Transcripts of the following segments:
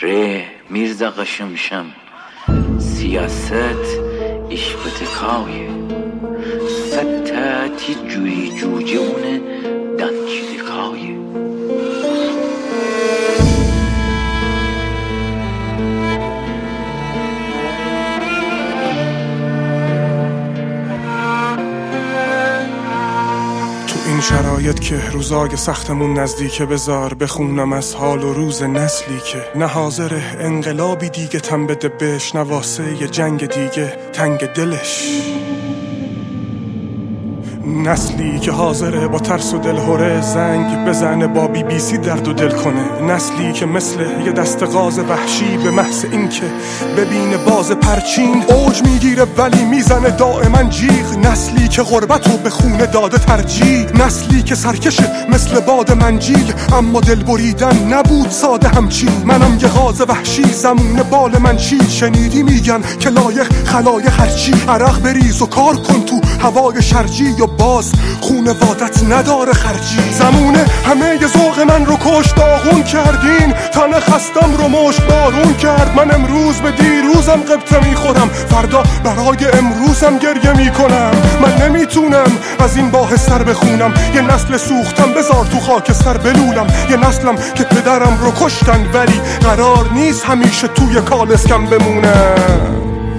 ره میرزا قشمشم سیاست عشق تکایه ستاتی جوی جوجونه دانچی دکایه این شرایط که روزای سختمون نزدیکه بذار بخونم از حال و روز نسلی که نه حاضره انقلابی دیگه تن بده بهش، نه واسه یه جنگ دیگه تنگ دلش، نسلی که حاضره با ترس و دلهوره زنگ بزنه با BBC درد و دل کنه، نسلی که مثل یه دست غاز وحشی به محض این که ببینه باز پرچین اوج میگیره ولی میزنه دائما جیغ، نسلی که غربتو به خونه داده ترجیح، نسلی که سرکشه مثل باد منجیل اما دل بریدن نبود ساده همچین، منم یه غاز وحشی زمون بال من چید، شنیدی میگن که لایق خلایق هرچی، عرق بریز و کار کن تو هوای شرجی یا باز خونوادت نداره خرجی، زمونه همه ی ذوق من رو کش داغون کردین، تن خستم رو مشت بارون کرد، من امروز به دیروزم قبطه میخورم فردا برای امروزم گریه میکنم، من نمیتونم از این باحث سر بخونم، یه نسل سوختم بذار تو خاک سر بلولم، یه نسلم که پدرم رو کشتن ولی قرار نیست همیشه توی کالسکم بمونم.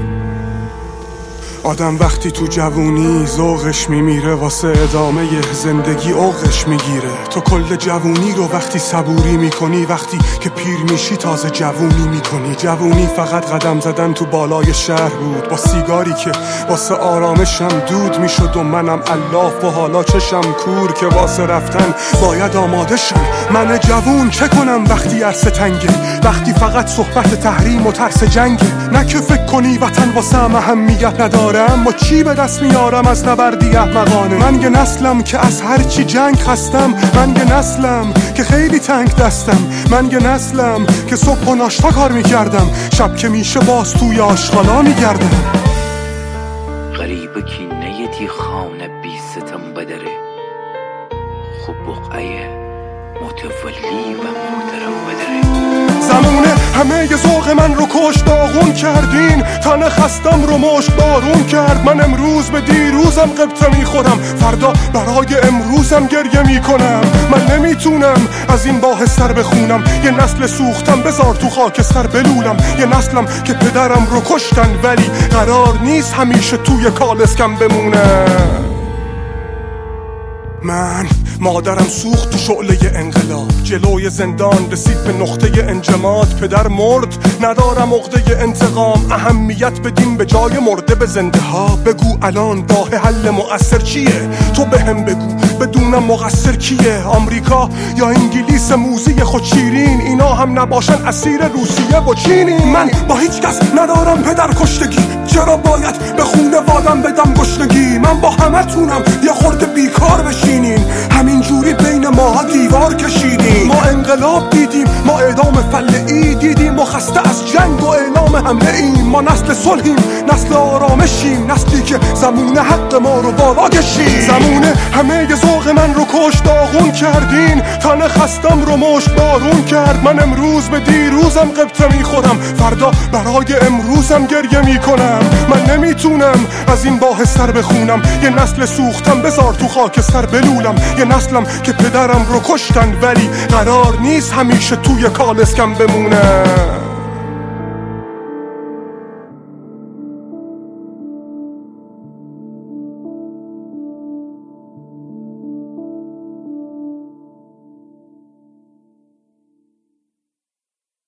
آدم وقتی تو جوونی ذوقش میمیره واسه ادامه زندگی اوقش میگیره، تو کل جوونی رو وقتی صبوری میکنی وقتی که پیر میشی تازه جوونی میکنی، جوونی فقط قدم زدن تو بالای شهر بود با سیگاری که واسه آرامشم دود میشد و منم الاف و حالا چشم کور که واسه رفتن باید آماده شم، من جوون چه کنم وقتی عرصه تنگه، وقتی فقط صحبت تحریم و ترس جنگه، نه که فکر کنی وطن واسه اهمیت نداره اما چی به دست میارم از نبردی احمقانه، من یه نسلم که از هر چی جنگ خستم، من یه نسلم که خیلی تنگ دستم، من یه نسلم که صبح و ناشتا کار میکردم شب که میشه باز توی آشغالا میگردم. غریبه که نیتی خانه بی ستم بدره خوب بقعه متولی و محترم بدره، زمونه همه ی ذوق من رو کش داغون کردین، تن خستم رو مشت بارون کرد، من امروز به دیروزم قبطه میخورم فردا برای امروزم گریه میکنم، من نمیتونم از این باحث سر بخونم، یه نسل سوختم بذار تو خاک سر بلولم، یه نسلم که پدرم رو کشتن ولی قرار نیست همیشه توی کالسکم بمونم. من مادرم سوخت تو شعله انقلاب، جلوی زندان رسید به نقطه انجماد، پدر مرد ندارم عقده انتقام، اهمیت بدیم به جای مرده به زنده ها، بگو الان راه حل مؤثر چیه، تو بهم بگو بدونم مقصر کیه، آمریکا یا انگلیس موزی خود شیرین، اینا هم نباشن اسیر روسیه و چینی، من با هیچ کس ندارم پدر کشتگی، چرا باید به خونوادم بدم گشنگی، من با همتونم یه خورده بیکار بشینین، همین جوری بین ما دیوار کشیدیم، ما انقلاب دیدیم، ما اعدام فلعی دیدیم و خسته از جنگ و اعلام حمله ایم، ما نسل صلحیم نسل آرامشیم، نسلی که زمونه حق ما رو بالا کشید، زمونه همه ی ذوق من رو کش داغون کردین، تن خستم رو مشت بارون کرد، من امروز به دیروزم قبطه میخورم فردا برای امروزم گریه میکنم، من نمیتونم از این باحث سر بخونم، یه نسل سوختم بذار تو خاک سر بلولم، یه نسلم که پدرم رو کشتن ولی قرار نیست همیشه توی کالسکم بمونم.